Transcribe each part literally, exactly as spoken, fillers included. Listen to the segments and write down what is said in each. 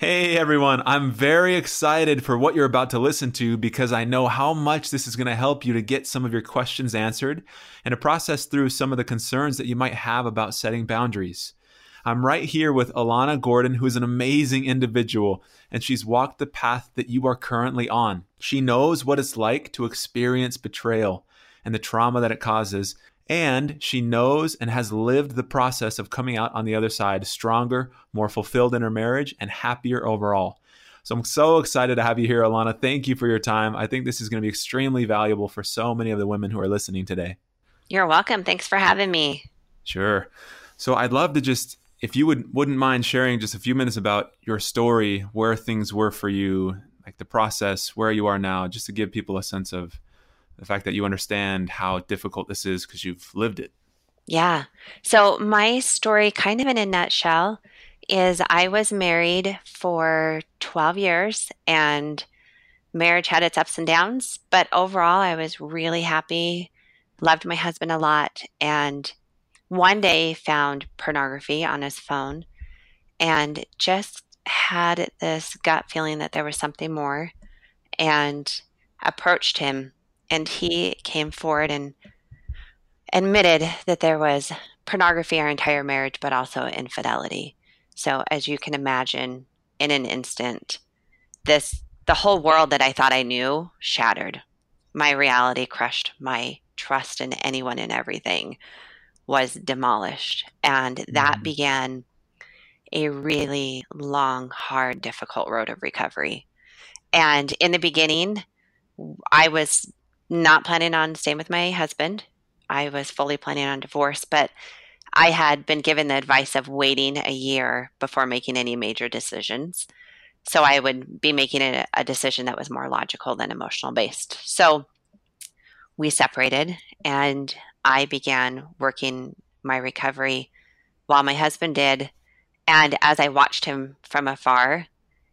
Hey everyone, I'm very excited for what you're about to listen to because I know how much this is going to help you to get some of your questions answered and to process through some of the concerns that you might have about setting boundaries. I'm right here with Alana Gordon, who is an amazing individual, and she's walked the path that you are currently on. She knows what it's like to experience betrayal and the trauma that it causes, and she knows and has lived the process of coming out on the other side stronger, more fulfilled in her marriage, and happier overall. So I'm so excited to have you here, Alana. Thank you for your time. I think this is going to be extremely valuable for so many of the women who are listening today. You're welcome. Thanks for having me. Sure. So I'd love to just, if you would, wouldn't mind sharing just a few minutes about your story, where things were for you, like the process, where you are now, just to give people a sense of the fact that you understand how difficult this is because you've lived it. Yeah. So, my story, kind of in a nutshell, is I was married for twelve years and marriage had its ups and downs. But overall, I was really happy, loved my husband a lot, and one day found pornography on his phone and just had this gut feeling that there was something more and approached him. And he came forward and admitted that there was pornography our entire marriage, but also infidelity. So, as you can imagine, in an instant, this the whole world that I thought I knew shattered. My reality crushed. My trust in anyone and everything was demolished, and that Mhm. began a really long, hard, difficult road of recovery. And in the beginning, I was not planning on staying with my husband. I was fully planning on divorce, but I had been given the advice of waiting a year before making any major decisions. So I would be making a, a decision that was more logical than emotional based. So we separated and I began working my recovery while my husband did. And as I watched him from afar,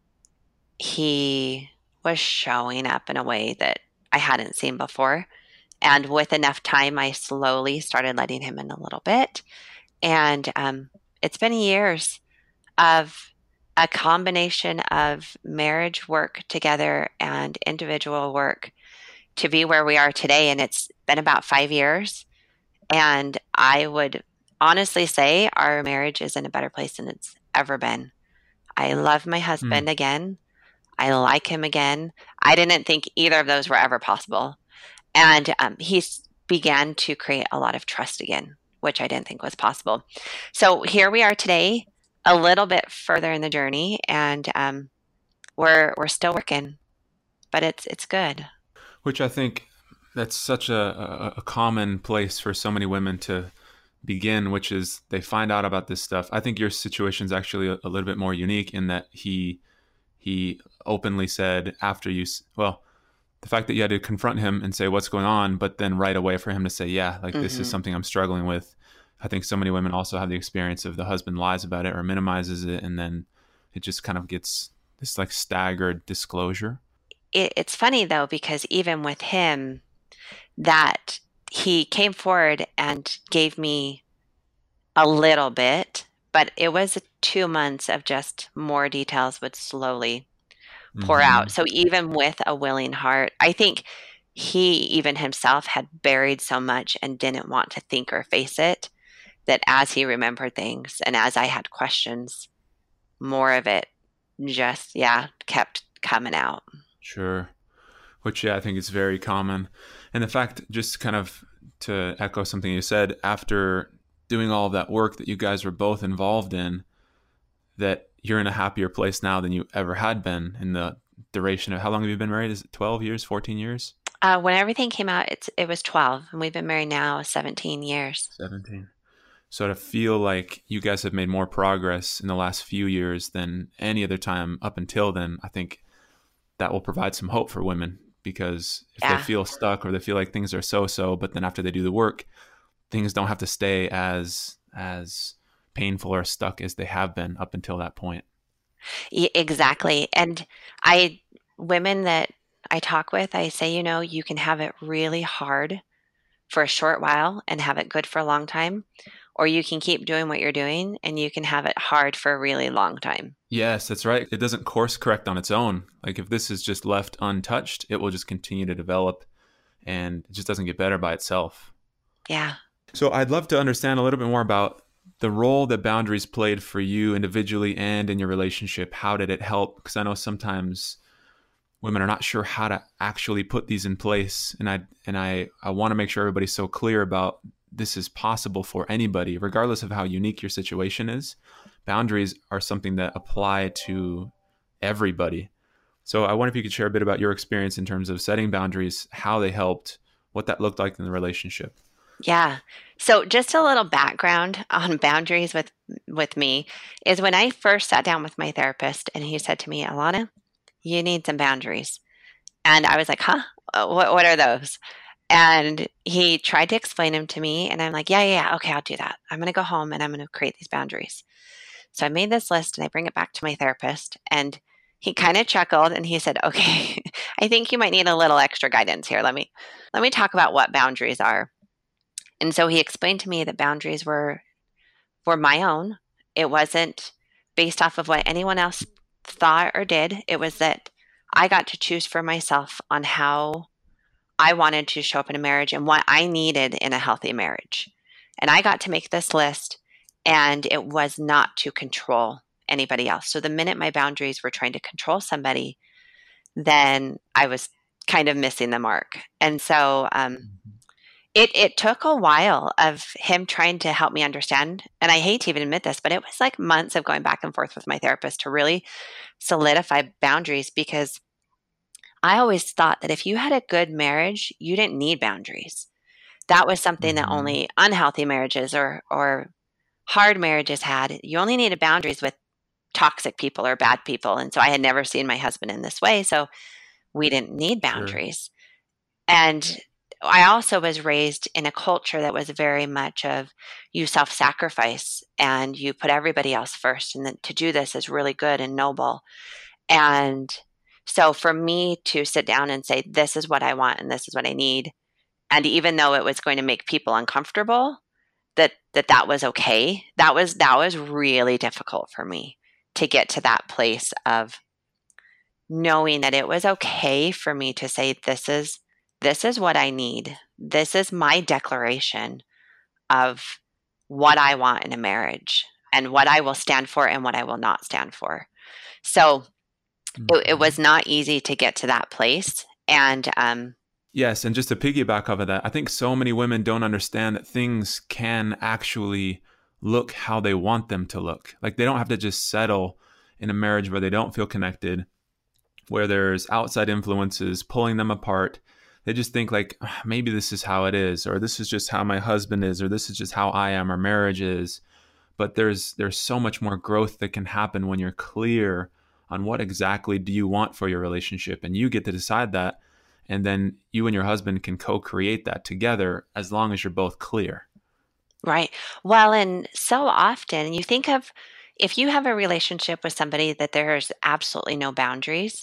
he was showing up in a way that I hadn't seen before. And with enough time, I slowly started letting him in a little bit. And um, it's been years of a combination of marriage work together and individual work to be where we are today. And it's been about five years. And I would honestly say our marriage is in a better place than it's ever been. I love my Hmm. husband again. I like him again. I didn't think either of those were ever possible. And um, he's began to create a lot of trust again, which I didn't think was possible. So here we are today, a little bit further in the journey, and um, we're we're still working, but it's it's good. Which I think that's such a, a, a common place for so many women to begin, which is they find out about this stuff. I think your situation is actually a, a little bit more unique in that he he openly said after you, well, the fact that you had to confront him and say what's going on, but then right away for him to say, yeah, like this is Hmm. something I'm struggling with. I think so many women also have the experience of the husband lies about it or minimizes it, and then it just kind of gets this like staggered disclosure. It, it's funny though because even with him, that he came forward and gave me a little bit, but it was two months of just more details would slowly pour out. Hmm. So even with a willing heart, I think he even himself had buried so much and didn't want to think or face it that as he remembered things and as I had questions, more of it just, yeah, kept coming out. Sure. Which, yeah, I think is very common. And the fact, just kind of to echo something you said, after doing all of that work that you guys were both involved in, that you're in a happier place now than you ever had been in the duration of how long have you been married? Is it twelve years, fourteen years? Uh, when everything came out, it's, it was twelve, and we've been married now seventeen years. seventeen. So to feel like you guys have made more progress in the last few years than any other time up until then, I think that will provide some hope for women because if they Yeah. feel stuck or they feel like things are so-so, but then after they do the work, things don't have to stay as as painful or stuck as they have been up until that point. E- Exactly. And I, women that I talk with, I say, you know, you can have it really hard for a short while and have it good for a long time, or you can keep doing what you're doing and you can have it hard for a really long time. Yes, that's right. It doesn't course correct on its own. Like if this is just left untouched, it will just continue to develop and it just doesn't get better by itself. Yeah. So I'd love to understand a little bit more about the role that boundaries played for you individually and in your relationship. How did it help? Because I know sometimes women are not sure how to actually put these in place. And I and I, I want to make sure everybody's so clear about this is possible for anybody, regardless of how unique your situation is. Boundaries are something that apply to everybody. So I wonder if you could share a bit about your experience in terms of setting boundaries, how they helped, what that looked like in the relationship. Yeah. So just a little background on boundaries with with me is when I first sat down with my therapist and he said to me, Alana, you need some boundaries. And I was like, huh? What, what are those? And he tried to explain them to me. And I'm like, yeah, yeah, yeah. Okay, I'll do that. I'm going to go home and I'm going to create these boundaries. So I made this list and I bring it back to my therapist. And he kind of chuckled and he said, okay, I think you might need a little extra guidance here. Let me, let me talk about what boundaries are. And so he explained to me that boundaries were were my own. It wasn't based off of what anyone else thought or did. It was that I got to choose for myself on how I wanted to show up in a marriage and what I needed in a healthy marriage. And I got to make this list, and it was not to control anybody else. So the minute my boundaries were trying to control somebody, then I was kind of missing the mark. And so um, it it took a while of him trying to help me understand. And I hate to even admit this, but it was like months of going back and forth with my therapist to really solidify boundaries, because I always thought that if you had a good marriage, you didn't need boundaries. That was something that Mm-hmm. only unhealthy marriages or or hard marriages had. You only needed boundaries with toxic people or bad people. And so I had never seen my husband in this way, so we didn't need Sure. boundaries. And I also was raised in a culture that was very much of you self-sacrifice and you put everybody else first, and then to do this is really good and noble. And so for me to sit down and say, this is what I want and this is what I need, and even though it was going to make people uncomfortable, that that that was okay. That was that was really difficult for me to get to that place of knowing that it was okay for me to say, this is this is what I need. This is my declaration of what I want in a marriage and what I will stand for and what I will not stand for. So Mm-hmm. it, it was not easy to get to that place. And um, yes, and just to piggyback off of that, I think so many women don't understand that things can actually look how they want them to look. Like they don't have to just settle in a marriage where they don't feel connected, where there's outside influences pulling them apart. They just think like, maybe this is how it is, or this is just how my husband is, or this is just how I am, or marriage is. But there's there's so much more growth that can happen when you're clear on what exactly do you want for your relationship, and you get to decide that. And then you and your husband can co-create that together as long as you're both clear. Right. Well, and so often you think of, if you have a relationship with somebody that there's absolutely no boundaries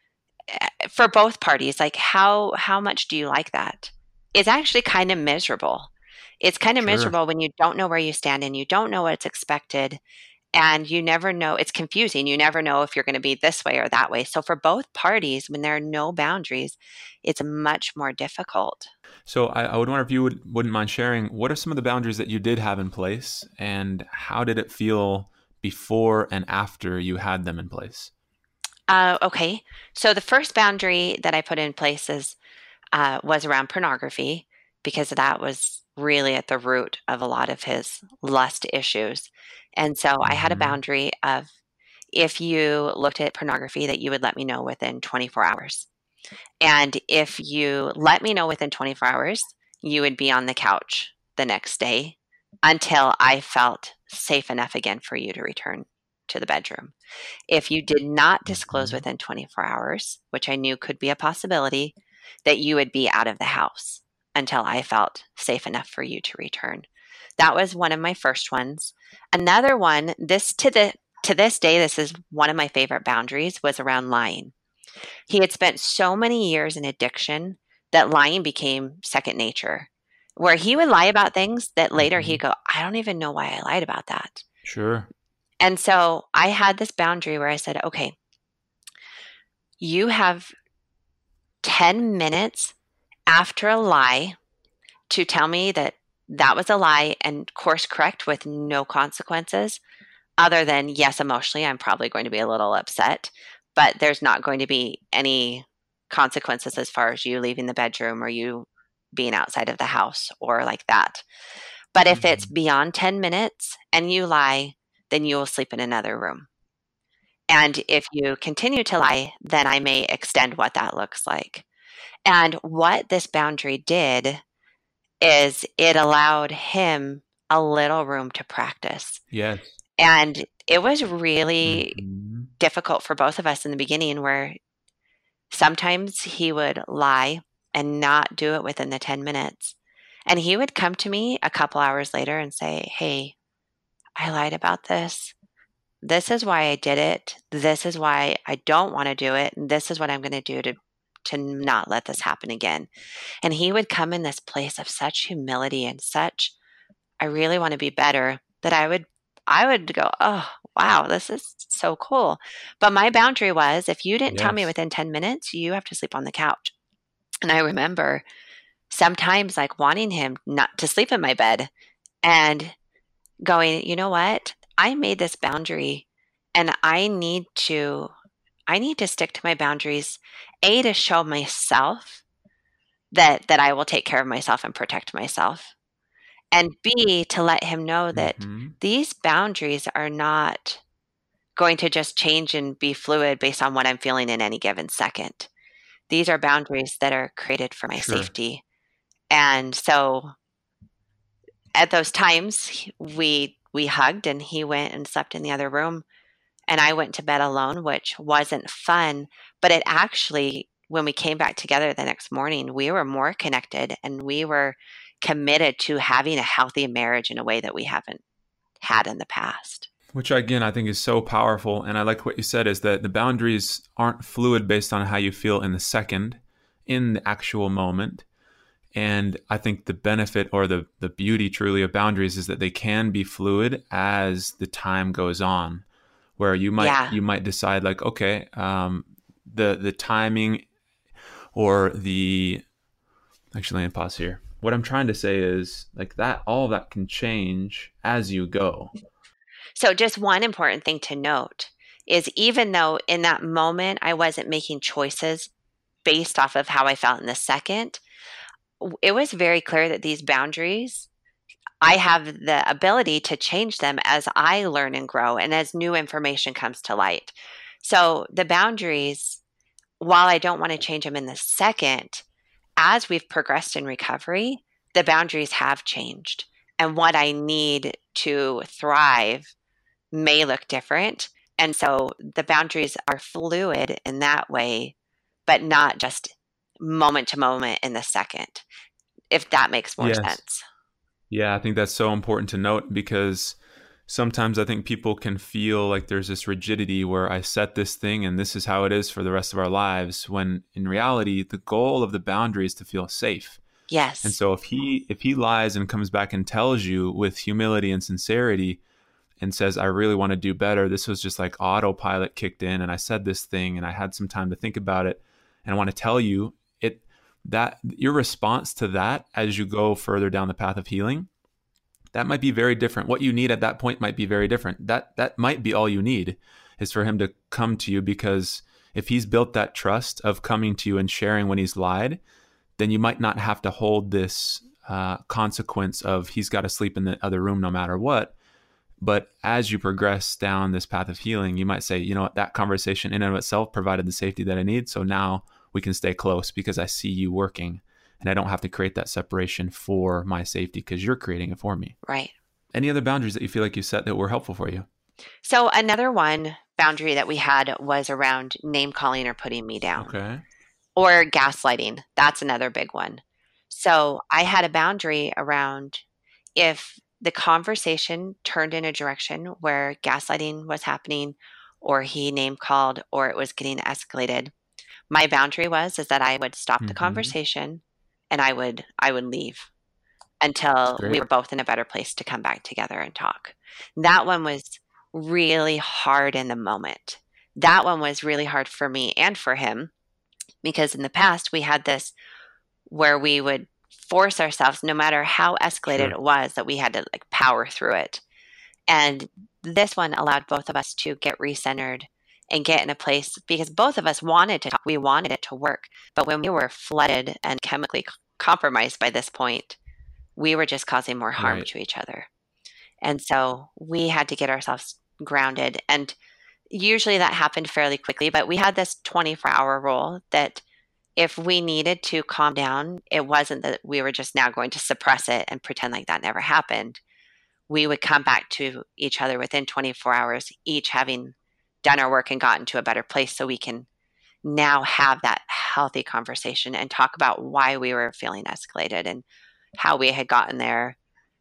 for both parties, like how how much do you like that? It's actually kind of miserable. It's kind of Sure. miserable when you don't know where you stand and you don't know what's expected, and you never know. It's confusing. You never know if you're going to be this way or that way. So for both parties, when there are no boundaries, it's much more difficult. So I, I would wonder if you would, wouldn't mind sharing, what are some of the boundaries that you did have in place, and how did it feel before and after you had them in place? Uh, okay. So the first boundary that I put in place is, uh, was around pornography, because that was really at the root of a lot of his lust issues. And so I had a Mm-hmm. boundary of, if you looked at pornography, that you would let me know within twenty-four hours. And if you let me know within twenty-four hours, you would be on the couch the next day until I felt safe enough again for you to return to the bedroom. If you did not disclose Mm-hmm. within twenty-four hours, which I knew could be a possibility, that you would be out of the house until I felt safe enough for you to return. That was one of my first ones. Another one, this to the to this day, this is one of my favorite boundaries, was around lying. He had spent so many years in addiction that lying became second nature. where he would lie about things that later Mm-hmm. he'd go, I don't even know why I lied about that. Sure. And so I had this boundary where I said, okay, you have ten minutes after a lie to tell me that that was a lie and course correct with no consequences, other than, yes, emotionally, I'm probably going to be a little upset, but there's not going to be any consequences as far as you leaving the bedroom or you being outside of the house or like that. But if it's Mm-hmm. beyond ten minutes and you lie, then you will sleep in another room. And if you continue to lie, then I may extend what that looks like. And what this boundary did is it allowed him a little room to practice. Yes. And it was really Mm-hmm. difficult for both of us in the beginning, where sometimes he would lie and not do it within the ten minutes. And he would come to me a couple hours later and say, hey, I lied about this. This is why I did it. This is why I don't want to do it. And this is what I'm going to do to to not let this happen again. And he would come in this place of such humility and such, I really want to be better, that I would I would go, oh, wow, this is so cool. But my boundary was, if you didn't tell me Yes. within ten minutes, you have to sleep on the couch. And I remember sometimes like wanting him not to sleep in my bed and going, you know what? I made this boundary and I need to I need to stick to my boundaries, A, to show myself that that I will take care of myself and protect myself. And B, to let him know that Mm-hmm. these boundaries are not going to just change and be fluid based on what I'm feeling in any given second. These are boundaries that are created for my Sure. safety. And so at those times we we hugged and he went and slept in the other room and I went to bed alone, which wasn't fun, but it actually, when we came back together the next morning, we were more connected and we were committed to having a healthy marriage in a way that we haven't had in the past. Which again, I think is so powerful. And I like what you said is that the boundaries aren't fluid based on how you feel in the second, in the actual moment. And I think the benefit or the, the beauty truly of boundaries is that they can be fluid as the time goes on, where you might Yeah. you might decide like, okay, um, the the timing or the actually let me pause here. What I'm trying to say is like that all of that can change as you go. So, just one important thing to note is, even though in that moment I wasn't making choices based off of how I felt in the second, it was very clear that these boundaries, I have the ability to change them as I learn and grow and as new information comes to light. So, the boundaries, while I don't want to change them in the second, as we've progressed in recovery, the boundaries have changed. And what I need to thrive may look different. And so the boundaries are fluid in that way, but not just moment to moment in the second, if that makes more Yes. sense. Yeah, I think that's so important to note because sometimes I think people can feel like there's this rigidity where I set this thing and this is how it is for the rest of our lives, when in reality the goal of the boundary is to feel safe. And Yes. so if he if he lies and comes back and tells you with humility and sincerity and says, I really want to do better, this was just like autopilot kicked in and I said this thing and I had some time to think about it and I want to tell you it, that your response to that as you go further down the path of healing, that might be very different. What you need at that point might be very different. That that might be all you need is for him to come to you, because if he's built that trust of coming to you and sharing when he's lied, then you might not have to hold this uh, consequence of he's got to sleep in the other room no matter what. But as you progress down this path of healing, you might say, you know what, that conversation in and of itself provided the safety that I need. So now we can stay close because I see you working and I don't have to create that separation for my safety because you're creating it for me. Right. Any other boundaries that you feel like you set that were helpful for you? So another one boundary that we had was around name calling or putting me down, Okay. or gaslighting. That's another big one. So I had a boundary around, if the conversation turned in a direction where gaslighting was happening or he name called or it was getting escalated, my boundary was is that I would stop the Mm-hmm. conversation and I would I would leave. That's until we great. were both in a better place to come back together and talk. That one was really hard in the moment. That one was really hard for me and for him because in the past we had this where we would force ourselves, no matter how escalated Sure. it was, that we had to like power through it. And this one allowed both of us to get recentered and get in a place because both of us wanted to talk. We wanted it to work. But when we were flooded and chemically compromised by this point, we were just causing more harm Right. to each other. And so we had to get ourselves grounded. And usually that happened fairly quickly, but we had this twenty-four hour rule that if we needed to calm down, it wasn't that we were just now going to suppress it and pretend like that never happened. We would come back to each other within twenty-four hours, each having done our work and gotten to a better place so we can now have that healthy conversation and talk about why we were feeling escalated and how we had gotten there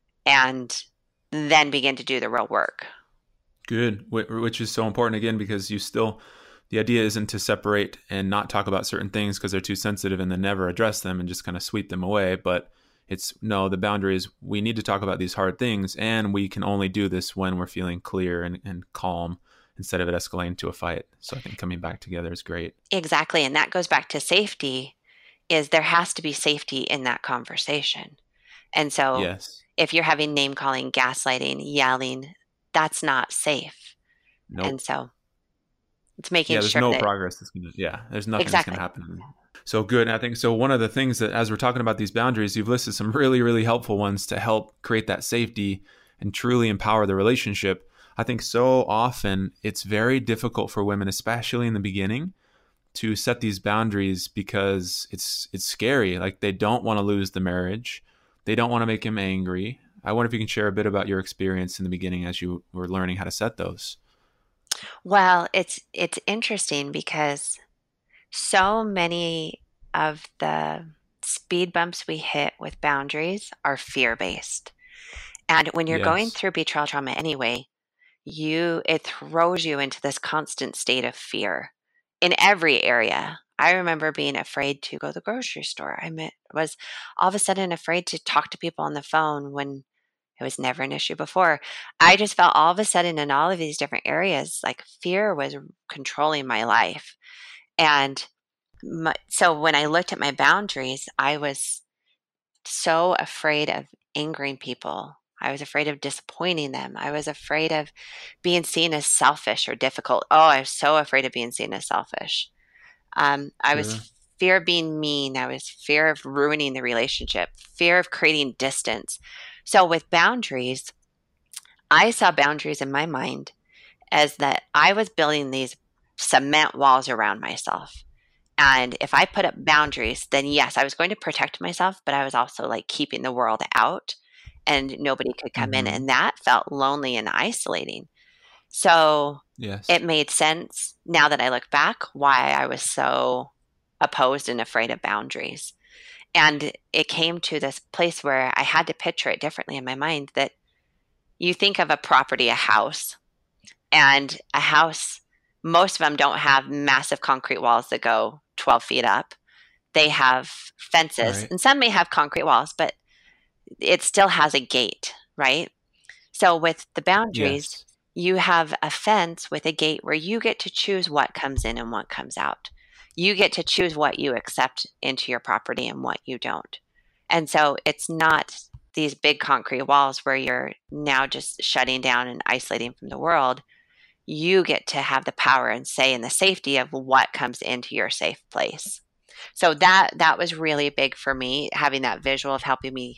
and then begin to do the real work. Good. Which is so important again, because you still, the idea isn't to separate and not talk about certain things because they're too sensitive and then never address them and just kind of sweep them away. But it's no, the boundary is we need to talk about these hard things, and we can only do this when we're feeling clear and, and calm instead of it escalating to a fight. So I think coming back together is great. Exactly. And that goes back to safety, is there has to be safety in that conversation. And so Yes. if you're having name calling, gaslighting, yelling, that's not safe. Nope. And so it's making yeah, there's sure no that progress that's gonna yeah, there's nothing exactly. that's gonna happen. So good. And I think so one of the things that as we're talking about these boundaries, you've listed some really, really helpful ones to help create that safety and truly empower the relationship. I think so often it's very difficult for women, especially in the beginning, to set these boundaries because it's it's scary. Like they don't want to lose the marriage. They don't want to make him angry. I wonder if you can share a bit about your experience in the beginning as you were learning how to set those. Well, it's it's interesting because so many of the speed bumps we hit with boundaries are fear-based. And when you're going Yes. through betrayal trauma anyway, you it throws you into this constant state of fear in every area. I remember being afraid to go to the grocery store. I meant, was all of a sudden afraid to talk to people on the phone when it was never an issue before. I just felt all of a sudden in all of these different areas, like fear was controlling my life. And my, so when I looked at my boundaries, I was so afraid of angering people. I was afraid of disappointing them. I was afraid of being seen as selfish or difficult. Oh, I was so afraid of being seen as selfish. Um, I Sure. was fear of being mean. I was fear of ruining the relationship, fear of creating distance. So with boundaries, I saw boundaries in my mind as that I was building these cement walls around myself. And if I put up boundaries, then yes, I was going to protect myself, but I was also like keeping the world out and nobody could come in. Mm-hmm. And that felt lonely and isolating. So Yes. it made sense now that I look back why I was so opposed and afraid of boundaries. And it came to this place where I had to picture it differently in my mind that you think of a property, a house, and a house, most of them don't have massive concrete walls that go twelve feet up. They have fences, Right. and some may have concrete walls, but it still has a gate, right? So with the boundaries, Yes. you have a fence with a gate where you get to choose what comes in and what comes out. You get to choose what you accept into your property and what you don't. And so it's not these big concrete walls where you're now just shutting down and isolating from the world. You get to have the power and say in the safety of what comes into your safe place. So that that was really big for me, having that visual of helping me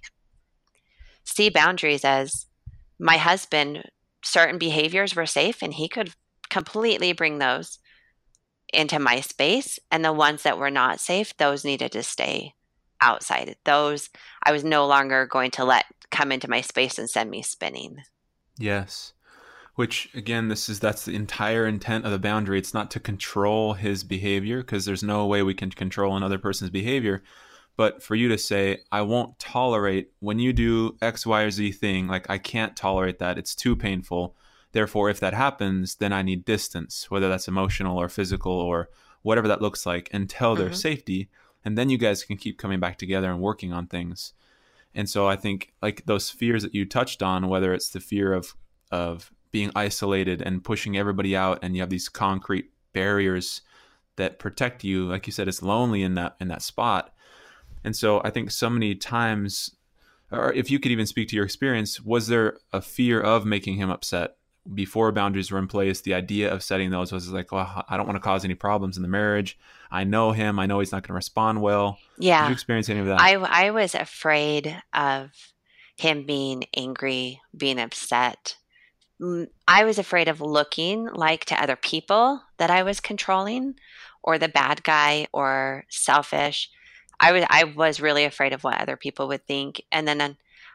see boundaries as my husband, certain behaviors were safe and he could completely bring those into my space, and the ones that were not safe, those needed to stay outside. Those I was no longer going to let come into my space and send me spinning. Yes. Which again, this is that's the entire intent of the boundary. It's not to control his behavior because there's no way we can control another person's behavior. But for you to say, I won't tolerate when you do X, Y, or Z thing, like I can't tolerate that. It's too painful. Therefore, if that happens, then I need distance, whether that's emotional or physical or whatever that looks like, until there's Mm-hmm. safety. And then you guys can keep coming back together and working on things. And so I think like those fears that you touched on, whether it's the fear of of being isolated and pushing everybody out, and you have these concrete barriers that protect you, like you said, it's lonely in that in that spot. And so I think so many times, or if you could even speak to your experience, was there a fear of making him upset before boundaries were in place? The idea of setting those was like, well, I don't want to cause any problems in the marriage. I know him. I know he's not going to respond well. Did you Yeah. experience any of that? I I was afraid of him being angry, being upset. Mm, I was afraid of looking like to other people that I was controlling or the bad guy or selfish. I was I was really afraid of what other people would think. And then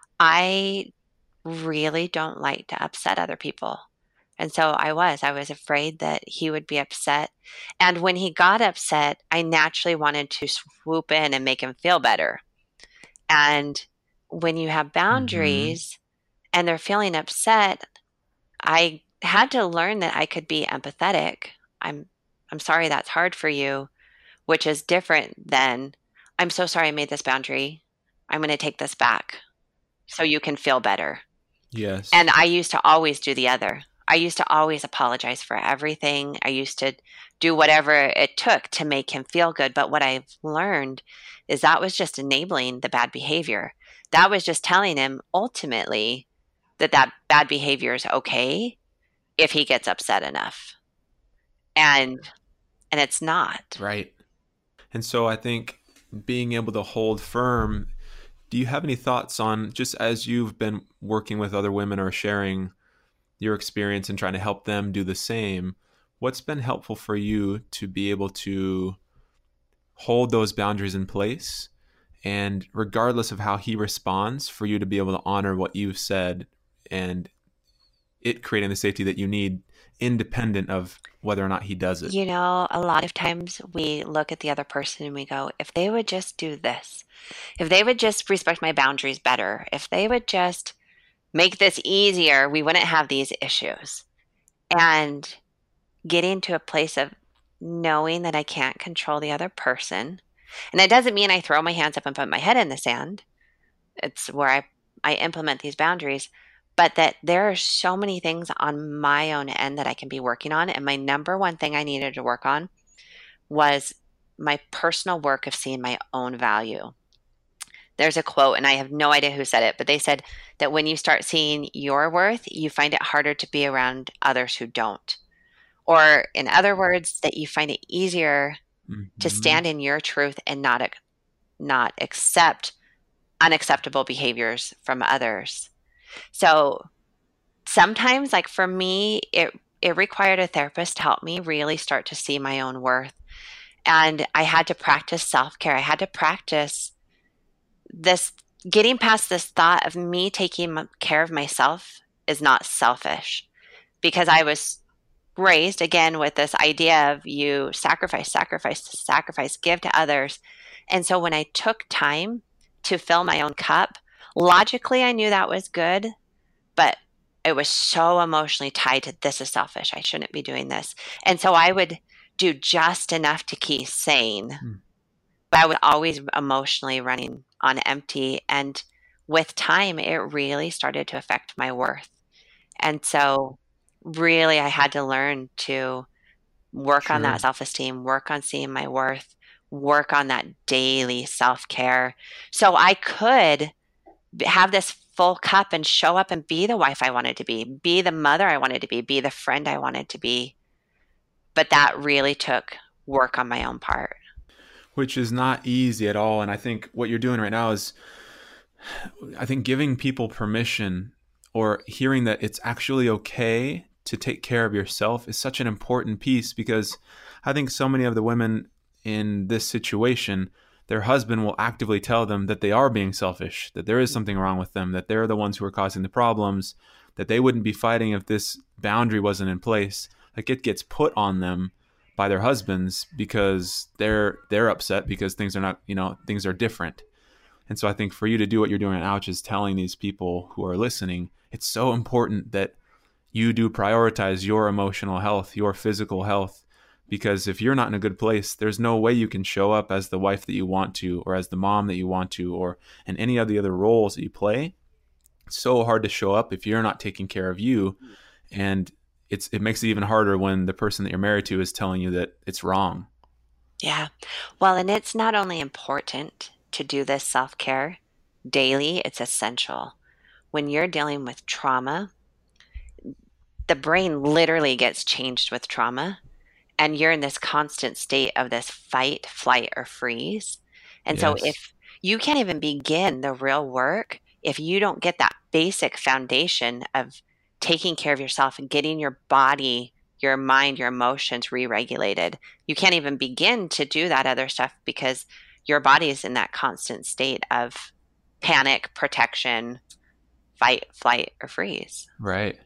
I really don't like to upset other people. And so I was. I was afraid that he would be upset. And when he got upset, I naturally wanted to swoop in and make him feel better. And when you have Mm-hmm. boundaries and they're feeling upset, I had to learn that I could be empathetic. I'm I'm sorry that's hard for you, which is different than I'm so sorry I made this boundary. I'm going to take this back so you can feel better. Yes. And I used to always do the other. I used to always apologize for everything. I used to do whatever it took to make him feel good. But what I've learned is that was just enabling the bad behavior. That was just telling him ultimately that that bad behavior is okay if he gets upset enough. And and it's not. Right. And so I think being able to hold firm, do you have any thoughts on, just as you've been working with other women or sharing your experience and trying to help them do the same, what's been helpful for you to be able to hold those boundaries in place, and regardless of how he responds, for you to be able to honor what you've said and it creating the safety that you need, independent of whether or not he does it? You know, a lot of times we look at the other person and we go, if they would just do this, if they would just respect my boundaries better, if they would just make this easier, we wouldn't have these issues. And getting to a place of knowing that I can't control the other person. And it doesn't mean I throw my hands up and put my head in the sand. It's where I, I implement these boundaries, but that there are so many things on my own end that I can be working on. And my number one thing I needed to work on was my personal work of seeing my own value. There's a quote, and I have no idea who said it, but they said that when you start seeing your worth, you find it harder to be around others who don't. Or, in other words, that you find it easier to Mm-hmm. stand in your truth and not not accept unacceptable behaviors from others. So sometimes, like for me, it it required a therapist to help me really start to see my own worth. And I had to practice self-care. I had to practice this getting past this thought of me taking care of myself is not selfish, because I was raised again with this idea of you sacrifice, sacrifice, sacrifice, give to others. And so when I took time to fill my own cup, logically I knew that was good, but it was so emotionally tied to this is selfish. I shouldn't be doing this. And so I would do just enough to keep sane, but I was always emotionally running on empty. And with time, it really started to affect my worth. And so, really, I had to learn to work on that Sure. self esteem, work on seeing my worth, work on that daily self care. So I could have this full cup and show up and be the wife I wanted to be, be the mother I wanted to be, be the friend I wanted to be. But that really took work on my own part. Which is not easy at all. And I think what you're doing right now is, I think, giving people permission, or hearing that it's actually okay to take care of yourself, is such an important piece, because I think so many of the women in this situation, their husband will actively tell them that they are being selfish, that there is something wrong with them, that they're the ones who are causing the problems, that they wouldn't be fighting if this boundary wasn't in place. Like, it gets put on them by their husbands because they're they're upset because things are not, you know, things are different. And so I think for you to do what you're doing now, which is telling these people who are listening, it's so important that you do prioritize your emotional health, your physical health, Because if you're not in a good place, there's no way you can show up as the wife that you want to, or as the mom that you want to, or in any of the other roles that you play. It's so hard to show up if you're not taking care of you. And it's it makes it even harder when the person that you're married to is telling you that it's wrong. Yeah. Well, and it's not only important to do this self care daily, it's essential. When you're dealing with trauma, the brain literally gets changed with trauma, and you're in this constant state of this fight, flight, or freeze. And so, Yes. if you can't even begin the real work, if you don't get that basic foundation of taking care of yourself and getting your body, your mind, your emotions re regulated, you can't even begin to do that other stuff because your body is in that constant state of panic, protection, fight, flight, or freeze. Right.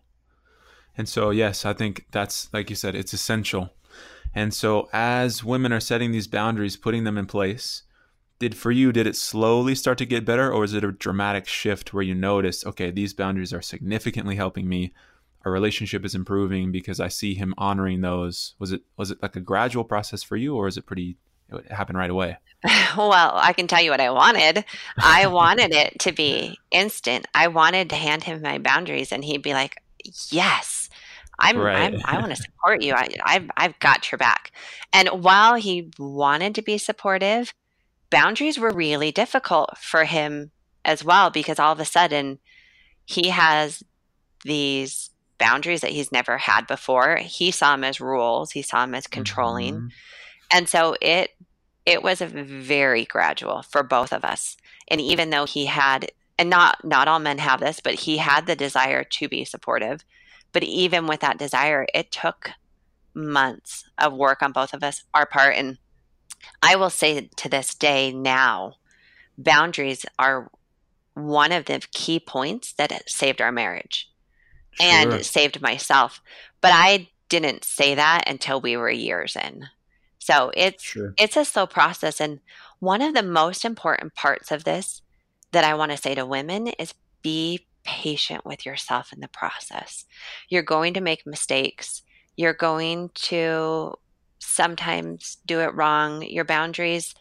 And so, yes, I think that's, like you said, it's essential. And so as women are setting these boundaries, putting them in place, did for you, did it slowly start to get better, or was it a dramatic shift where you noticed, okay, these boundaries are significantly helping me. Our relationship is improving because I see him honoring those. Was it was it like a gradual process for you, or is it pretty, it happened right away? Well, I can tell you what I wanted. I wanted it to be instant. I wanted to hand him my boundaries and he'd be like, "Yes. I'm Right. I'm I want to support you. I I've I've got your back." And while he wanted to be supportive, boundaries were really difficult for him as well because all of a sudden he has these boundaries that he's never had before. He saw them as rules, he saw them as controlling. hmm And so it it was a very gradual for both of us. And even though he had, and not not all men have this, but he had the desire to be supportive. But even with that desire, it took months of work on both of us, our part. And I will say to this day now, boundaries are one of the key points that saved our marriage and Sure. saved myself. But I didn't say that until we were years in. So it's Sure. it's a slow process. And one of the most important parts of this that I want to say to women is be patient with yourself in the process. You're going to make mistakes. You're going to sometimes do it wrong. Your boundaries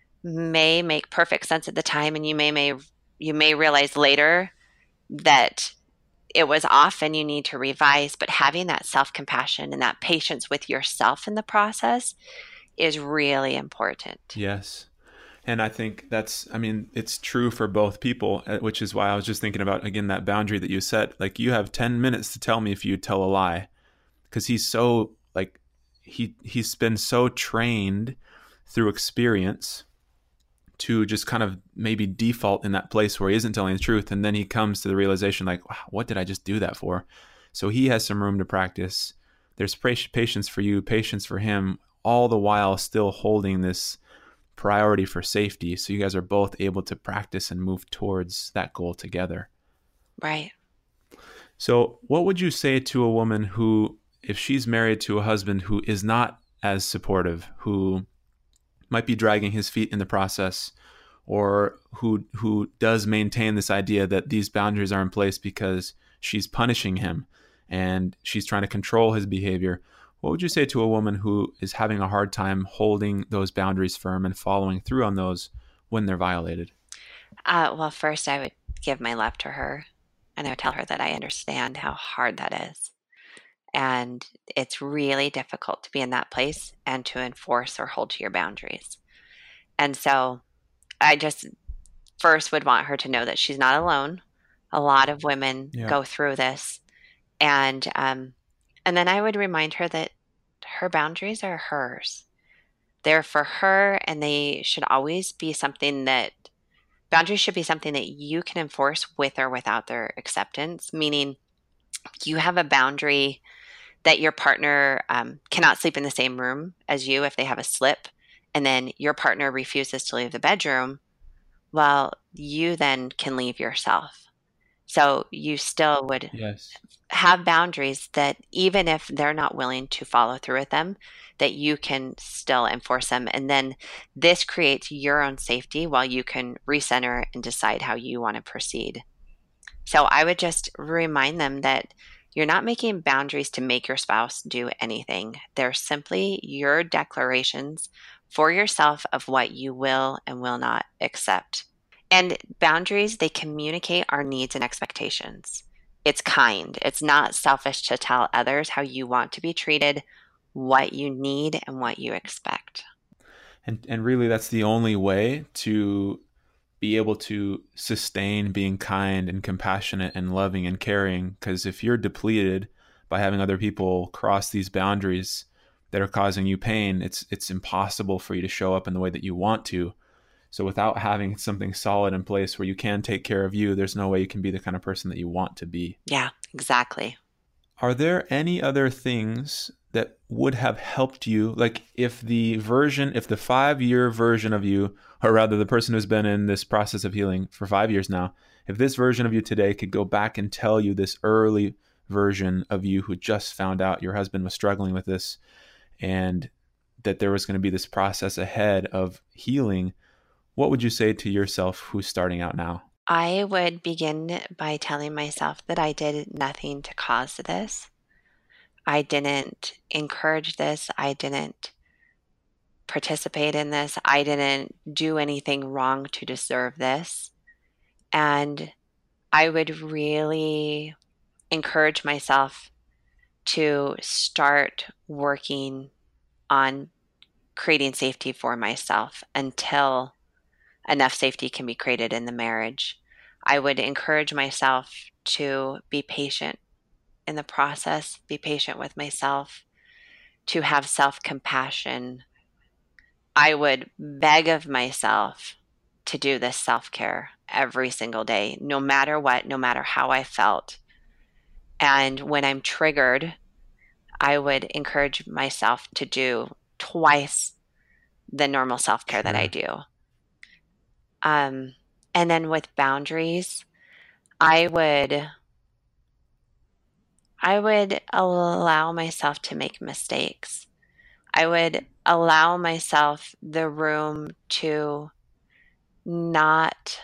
may make perfect sense at the time, and you may may you may realize later that it was off and you need to revise. But having that self-compassion and that patience with yourself in the process is really important. Yes. And I think that's, I mean, it's true for both people, uh, which is why I was just thinking about, again, that boundary that you set. Like, you have ten minutes to tell me if you tell a lie, because he's so, like, he, he's been so trained through experience to just kind of maybe default in that place where he isn't telling the truth. And then he comes to the realization, like, wow, what did I just do that for? So he has some room to practice. There's patience for you, patience for him, all the while still holding this priority for safety. So you guys are both able to practice and move towards that goal together. Right. So what would you say to a woman who, if she's married to a husband who is not as supportive, who might be dragging his feet in the process, or who who does maintain this idea that these boundaries are in place because she's punishing him and she's trying to control his behavior? What would you say to a woman who is having a hard time holding those boundaries firm and following through on those when they're violated? Uh, well, first, I would give my love to her and I would tell her that I understand how hard that is. And it's really difficult to be in that place and to enforce or hold to your boundaries. And so I just first would want her to know that she's not alone. A lot of women Yeah. go through this. And um, and then I would remind her that her boundaries are hers. They're for her, and they should always be something that boundaries should be something that you can enforce with or without their acceptance. Meaning, you have a boundary that your partner um, cannot sleep in the same room as you if they have a slip, and then your partner refuses to leave the bedroom. Well, you then can leave yourself. So you still would Yes. have boundaries that even if they're not willing to follow through with them, that you can still enforce them. And then this creates your own safety while you can recenter and decide how you want to proceed. So I would just remind them that You're not making boundaries to make your spouse do anything. They're simply your declarations for yourself of what you will and will not accept. And boundaries, they communicate our needs and expectations. It's kind. It's not selfish to tell others how you want to be treated, what you need, and what you expect. And and really that's the only way to be able to sustain being kind and compassionate and loving and caring. Because if you're depleted by having other people cross these boundaries that are causing you pain, it's it's impossible for you to show up in the way that you want to. So without having something solid in place where you can take care of you, there's no way you can be the kind of person that you want to be. Yeah, exactly. Are there any other things that would have helped you? Like if the version, if the five year version of you, or rather the person who's been in this process of healing for five years now, if this version of you today could go back and tell you this early version of you who just found out your husband was struggling with this and that there was going to be this process ahead of healing, what would you say to yourself who's starting out now? I would begin by telling myself that I did nothing to cause this. I didn't encourage this. I didn't participate in this. I didn't do anything wrong to deserve this. And I would really encourage myself to start working on creating safety for myself until enough safety can be created in the marriage. I would encourage myself to be patient in the process, be patient with myself, to have self-compassion. I would beg of myself to do this self-care every single day, no matter what, no matter how I felt. And when I'm triggered, I would encourage myself to do twice the normal self-care that I Sure. do. Um, and then with boundaries, I would I would allow myself to make mistakes. I would allow myself the room to not,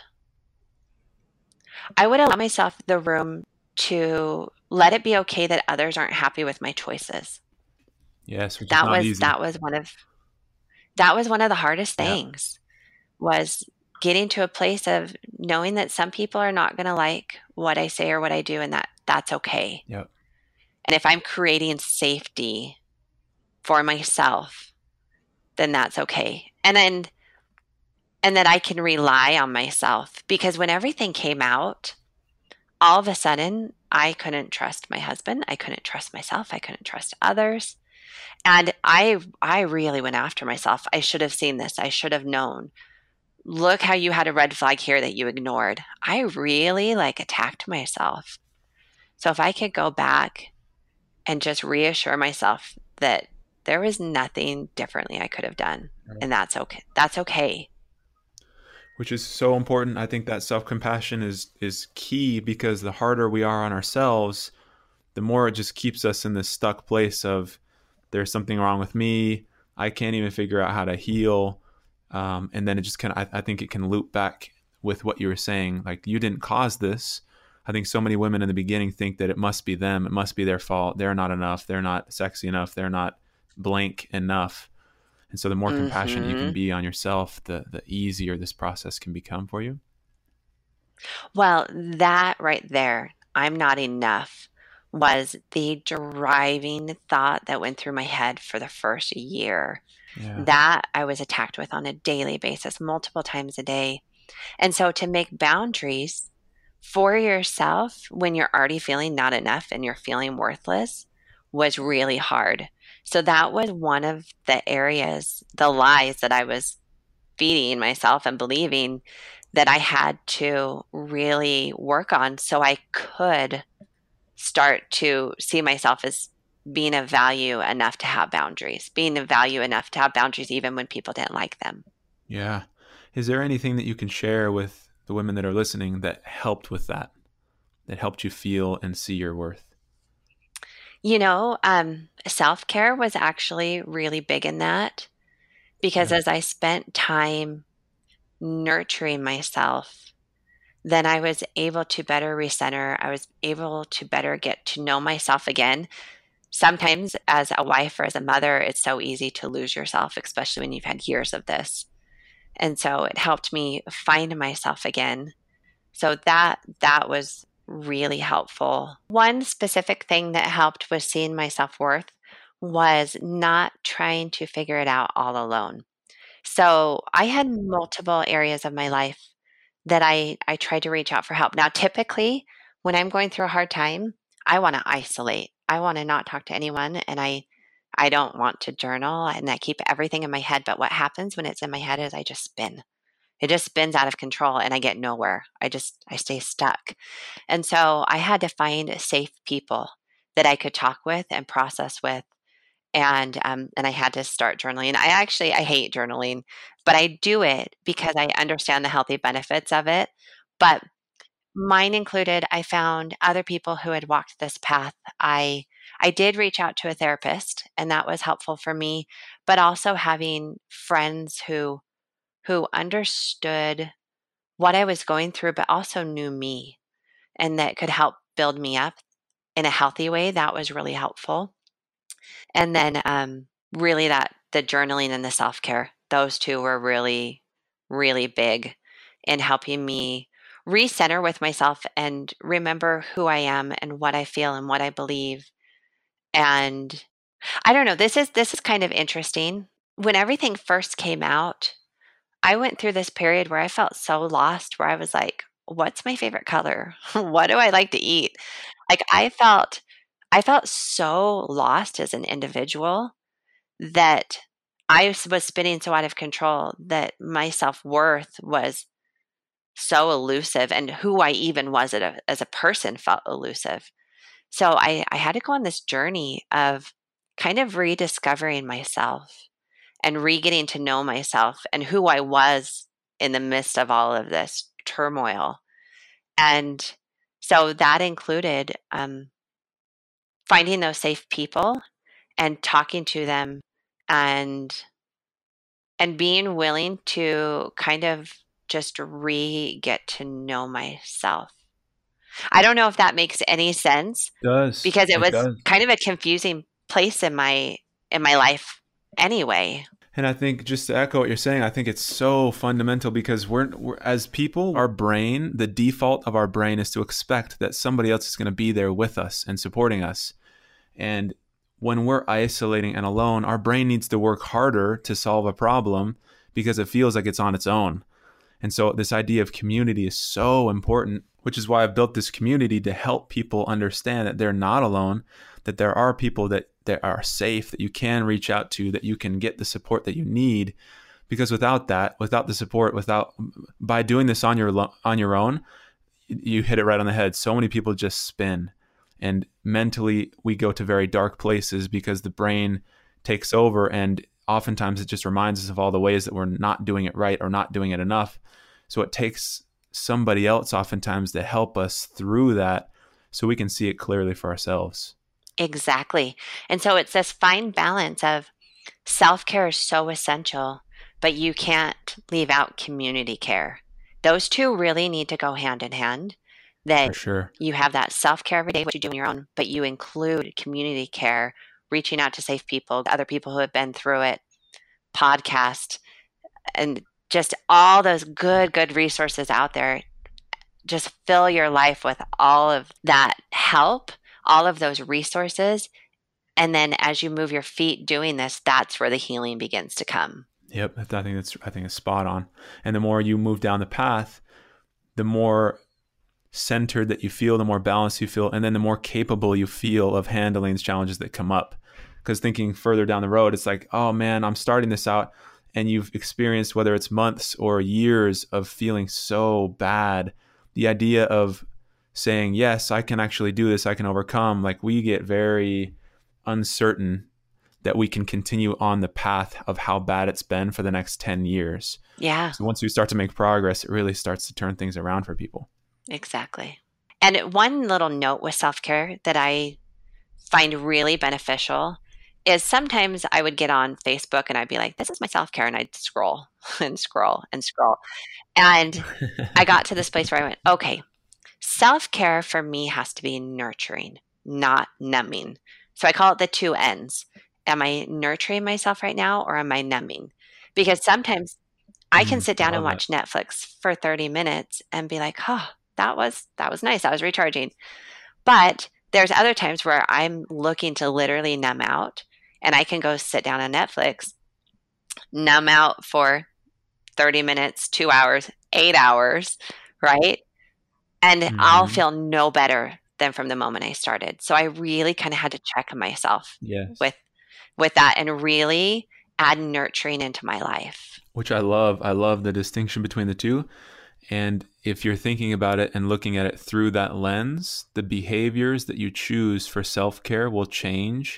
I would allow myself the room to let it be okay that others aren't happy with my choices. Yes, which is That not was easy. that was one of that was one of the hardest Yeah. things was getting to a place of knowing that some people are not going to like what I say or what I do and that that's okay. Yep. And if I'm creating safety for myself, then that's okay. And then and that I can rely on myself because when everything came out, all of a sudden I couldn't trust my husband, I couldn't trust myself, I couldn't trust others. And I I really went after myself. I should have seen this. I should have known. Look how you had a red flag here that you ignored. I really like attacked myself. So if I could go back and just reassure myself that there was nothing differently I could have done, Right. and that's okay. That's okay. Which is so important. I think that self-compassion is is key because the harder we are on ourselves, the more it just keeps us in this stuck place of there's something wrong with me. I can't even figure out how to heal. Um, and then it just kind of, I, I think it can loop back with what you were saying. Like, you didn't cause this. I think so many women in the beginning think that it must be them. It must be their fault. They're not enough. They're not sexy enough. They're not blank enough. And so the more compassionate you can Hmm. be on yourself, the the easier this process can become for you. Well, that right there, I'm not enough, was the driving thought that went through my head for the first year. Yeah. That I was attacked with on a daily basis, multiple times a day. And so to make boundaries for yourself when you're already feeling not enough and you're feeling worthless was really hard. So that was one of the areas, the lies that I was feeding myself and believing that I had to really work on so I could start to see myself as being of value enough to have boundaries, being of value enough to have boundaries even when people didn't like them. Yeah. Is there anything that you can share with the women that are listening that helped with that, that helped you feel and see your worth? You know, um, self care was actually really big in that because Yeah. as I spent time nurturing myself, then I was able to better recenter. I was able to better get to know myself again. Sometimes, as a wife or as a mother, it's so easy to lose yourself, especially when you've had years of this. And so it helped me find myself again. So that that was really helpful. One specific thing that helped with seeing my self-worth was not trying to figure it out all alone. So I had multiple areas of my life that I I tried to reach out for help. Now, typically, when I'm going through a hard time, I want to isolate. I want to not talk to anyone, and I I don't want to journal, and I keep everything in my head. But what happens when it's in my head is I just spin. It just spins out of control, and I get nowhere. I just I stay stuck. And so I had to find safe people that I could talk with and process with, and um, and I had to start journaling. I actually I hate journaling, but I do it because I understand the healthy benefits of it. But mine included, I found other people who had walked this path. I I did reach out to a therapist, and that was helpful for me. But also having friends who who understood what I was going through, but also knew me, and that could help build me up in a healthy way. That was really helpful. And then um, really that the journaling and the self care, those two were really, really big in helping me recenter with myself and remember who I am and what I feel and what I believe. And I don't know, this is this is kind of interesting. When everything first came out, I went through this period where I felt so lost, where I was like, what's my favorite color? What do I like to eat? Like I felt I felt so lost as an individual that I s- was spinning so out of control that my self-worth was so elusive, and who I even was as a, as a person felt elusive. So I, I had to go on this journey of kind of rediscovering myself and re-getting to know myself and who I was in the midst of all of this turmoil. And so that included um, finding those safe people and talking to them, and and being willing to kind of just re get to know myself. I don't know if that makes any sense, It does. because it It was does. kind of a confusing place in my in my life anyway. And I think, just to echo what you're saying, I think it's so fundamental because we're, we're as people, our brain, the default of our brain is to expect that somebody else is going to be there with us and supporting us. And when we're isolating and alone, our brain needs to work harder to solve a problem because it feels like it's on its own. And so this idea of community is so important, which is why I've built this community to help people understand that they're not alone, that there are people that, that are safe, that you can reach out to, that you can get the support that you need. Because without that, without the support, without by doing this on your on your own, you hit it right on the head. So many people just spin, and mentally we go to very dark places because the brain takes over, and oftentimes it just reminds us of all the ways that we're not doing it right or not doing it enough. So it takes somebody else oftentimes to help us through that so we can see it clearly for ourselves. Exactly. And so it's this fine balance of self-care is so essential, but you can't leave out community care. Those two really need to go hand in hand. For That sure. you have that self-care every day, what you do on your own, but you include community care, reaching out to safe people, other people who have been through it, podcast, and just all those good, good resources out there. Just fill your life with all of that help, all of those resources. And then as you move your feet doing this, that's where the healing begins to come. Yep, I think that's I think it's spot on. And the more you move down the path, the more centered that you feel, the more balanced you feel, and then the more capable you feel of handling the challenges that come up. Because thinking further down the road, it's like, oh man, I'm starting this out, and you've experienced, whether it's months or years of feeling so bad, the idea of saying, yes, I can actually do this, I can overcome, like we get very uncertain that we can continue on the path of how bad it's been for the next ten years. Yeah, So once we start to make progress, it really starts to turn things around for people. exactly. And one little note with self care that I find really beneficial is sometimes I would get on Facebook and I'd be like, this is my self-care. And I'd scroll and scroll and scroll. And I got to this place where I went, okay, self-care for me has to be nurturing, not numbing. So I call it the two ends. Am I nurturing myself right now or am I numbing? Because sometimes I can Mm, sit I down and love that. watch Netflix for thirty minutes and be like, oh, that was that was nice. That was recharging. But there's other times where I'm looking to literally numb out and I can go sit down on Netflix, numb out for thirty minutes, two hours, eight hours, right? And I'll Hmm. feel no better than from the moment I started. So I really kind of had to check myself Yes. with with that and really add nurturing into my life. Which I love. I love the distinction between the two. And if you're thinking about it and looking at it through that lens, the behaviors that you choose for self care will change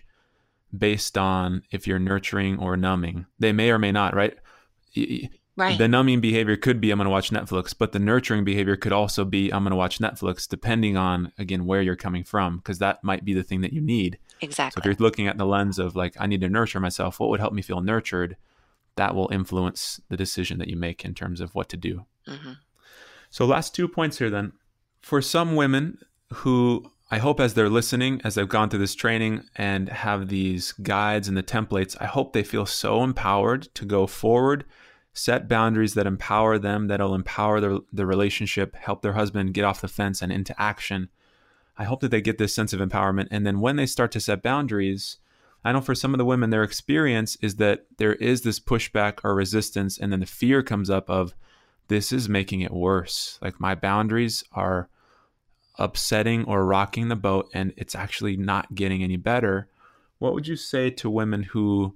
based on if you're nurturing or numbing. They may or may not, right? Right. The numbing behavior could be I'm going to watch Netflix, but the nurturing behavior could also be I'm going to watch Netflix, depending on, again, where you're coming from, because that might be the thing that you need. So if Exactly. you're looking at the lens of like, I need to nurture myself, what would help me feel nurtured? That will influence the decision that you make in terms of what to do. Hmm. So, last two points here then. For some women who I hope as they're listening, as they've gone through this training and have these guides and the templates, I hope they feel so empowered to go forward, set boundaries that empower them, that'll empower their, their relationship, help their husband get off the fence and into action. I hope that they get this sense of empowerment. And then when they start to set boundaries, I know for some of the women, their experience is that there is this pushback or resistance. And then the fear comes up of, this is making it worse. Like my boundaries are upsetting or rocking the boat and it's actually not getting any better. What would you say to women who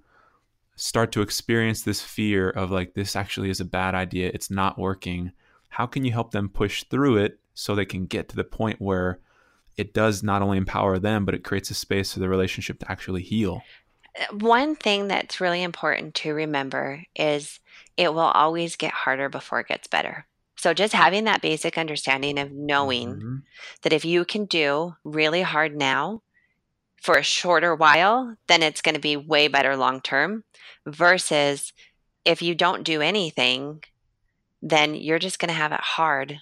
start to experience this fear of like, this actually is a bad idea, it's not working? How can you help them push through it so they can get to the point where it does not only empower them, but it creates a space for the relationship to actually heal? One thing that's really important to remember is it will always get harder before it gets better. So just having that basic understanding of knowing Mm-hmm. that if you can do really hard now for a shorter while, then it's going to be way better long term versus if you don't do anything, then you're just going to have it hard,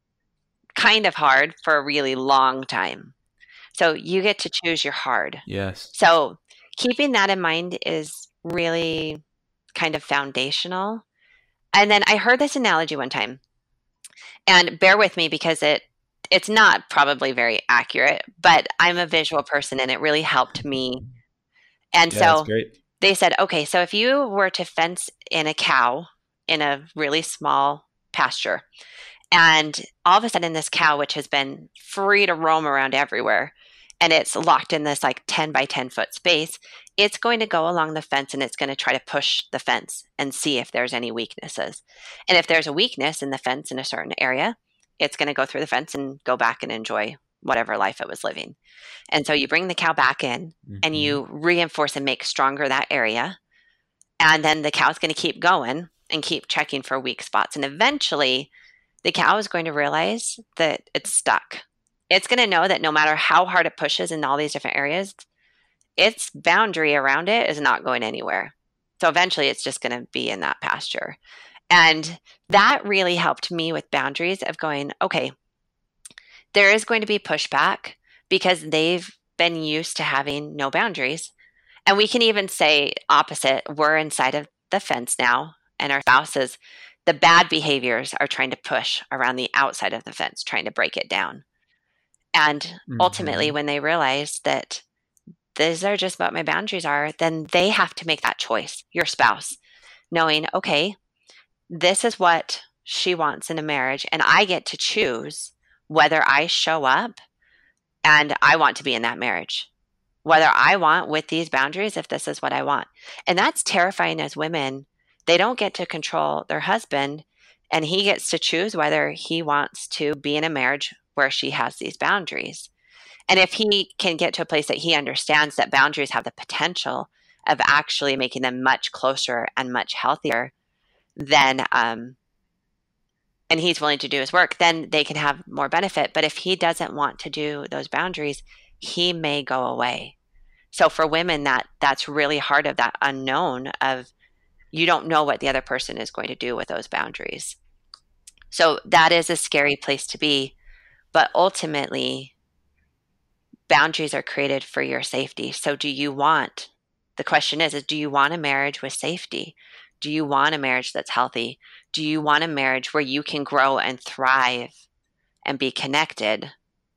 kind of hard for a really long time. So you get to choose your hard. Yes. So keeping that in mind is really kind of foundational. And then I heard this analogy one time, and bear with me because it it's not probably very accurate, but I'm a visual person and it really helped me. And Yeah, that's so great. they said, okay, so if you were to fence in a cow in a really small pasture, and all of a sudden this cow, which has been free to roam around everywhere, and it's locked in this like ten by ten foot space, it's going to go along the fence and it's going to try to push the fence and see if there's any weaknesses. And if there's a weakness in the fence in a certain area, it's going to go through the fence and go back and enjoy whatever life it was living. And so you bring the cow back in and Mm-hmm. you reinforce and make stronger that area. And then the cow's going to keep going and keep checking for weak spots. And eventually, the cow is going to realize that it's stuck. It's going to know that no matter how hard it pushes in all these different areas, its boundary around it is not going anywhere. So eventually, it's just going to be in that pasture. And that really helped me with boundaries of going, okay, there is going to be pushback because they've been used to having no boundaries. And we can even say opposite, we're inside of the fence now, and our spouses, the bad behaviors are trying to push around the outside of the fence, trying to break it down. And ultimately, Mm-hmm. when they realize that these are just what my boundaries are, then they have to make that choice, your spouse, knowing, okay, this is what she wants in a marriage, and I get to choose whether I show up and I want to be in that marriage, whether I want with these boundaries, if this is what I want. And that's terrifying as women. They don't get to control their husband, and he gets to choose whether he wants to be in a marriage where she has these boundaries. And if he can get to a place that he understands that boundaries have the potential of actually making them much closer and much healthier, then um, and he's willing to do his work, then they can have more benefit. But if he doesn't want to do those boundaries, he may go away. So for women, that that's really hard, of that unknown of, you don't know what the other person is going to do with those boundaries. So that is a scary place to be. But ultimately, boundaries are created for your safety. So do you want, the question is, is do you want a marriage with safety? Do you want a marriage that's healthy? Do you want a marriage where you can grow and thrive and be connected?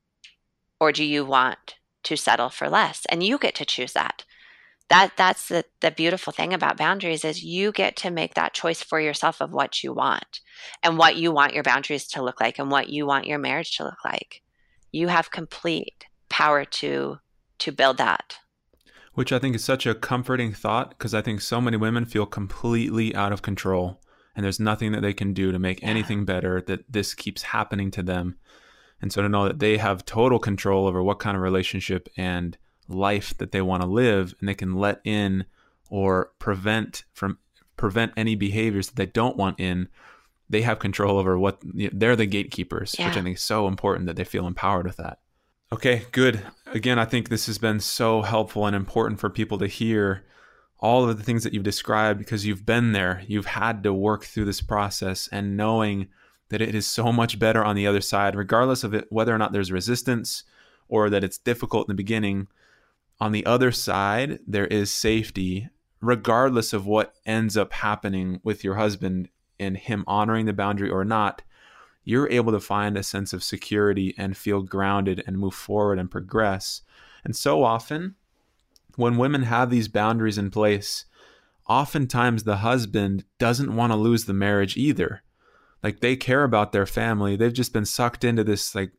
Or do you want to settle for less? And you get to choose that. That that's the, the beautiful thing about boundaries, is you get to make that choice for yourself of what you want and what you want your boundaries to look like and what you want your marriage to look like. You have complete power to to build that. Which I think is such a comforting thought, because I think so many women feel completely out of control and there's nothing that they can do to make Yeah. anything better, that this keeps happening to them. And so to know that they have total control over what kind of relationship and life that they want to live, and they can let in or prevent from prevent any behaviors that they don't want in. They have control over what, you know, they're the gatekeepers, Yeah. which I think is so important, that they feel empowered with that. Okay, good. Again, I think this has been so helpful and important for people to hear all of the things that you've described, because you've been there. You've had to work through this process, and knowing that it is so much better on the other side, regardless of it, whether or not there's resistance or that it's difficult in the beginning. On the other side, there is safety, regardless of what ends up happening with your husband and him honoring the boundary or not. You're able to find a sense of security and feel grounded and move forward and progress. And so often, when women have these boundaries in place, oftentimes the husband doesn't want to lose the marriage either. Like, they care about their family. They've just been sucked into this, like,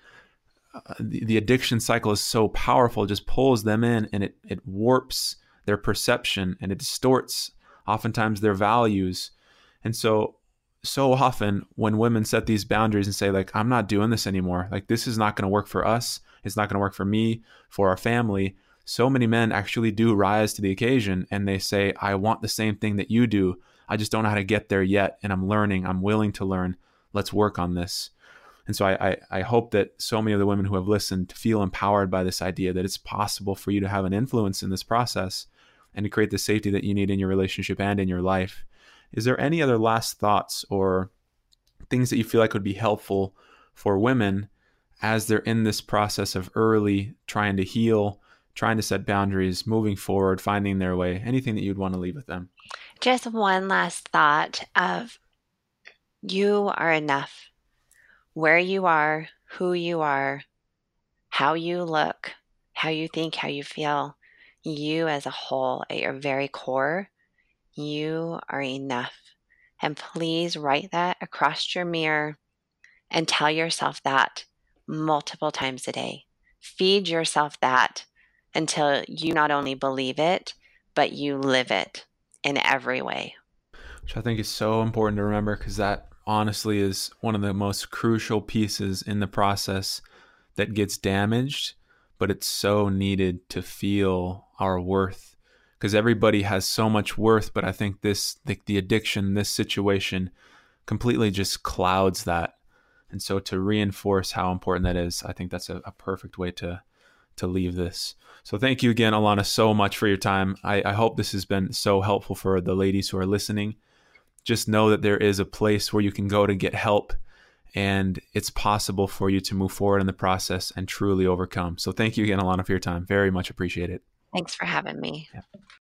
uh, the, the addiction cycle is so powerful, it just pulls them in, and it, it warps their perception, and it distorts oftentimes their values. And so, so often when women set these boundaries and say, like, I'm not doing this anymore, like, this is not going to work for us, it's not going to work for me, for our family, so many men actually do rise to the occasion, and they say, I want the same thing that you do, I just don't know how to get there yet, and I'm learning, I'm willing to learn, let's work on this. And so I, I, I hope that so many of the women who have listened feel empowered by this idea that it's possible for you to have an influence in this process and to create the safety that you need in your relationship and in your life. Is there any other last thoughts or things that you feel like would be helpful for women as they're in this process of early trying to heal, trying to set boundaries, moving forward, finding their way? Anything that you'd want to leave with them? Just one last thought of, you are enough. Where you are, who you are, how you look, how you think, how you feel, you as a whole, at your very core, you are enough. And please write that across your mirror and tell yourself that multiple times a day. Feed yourself that until you not only believe it, but you live it in every way. Which I think is so important to remember, because that honestly is one of the most crucial pieces in the process that gets damaged, but it's so needed to feel our worth, because everybody has so much worth. But I think this, the, the addiction, this situation completely just clouds that. And so to reinforce how important that is, I think that's a, a perfect way to to leave this. So thank you again, Alana, so much for your time. I, I hope this has been so helpful for the ladies who are listening. Just know that there is a place where you can go to get help, and it's possible for you to move forward in the process and truly overcome. So thank you again, Alana, for your time. Very much appreciate it. Thanks for having me. Yeah.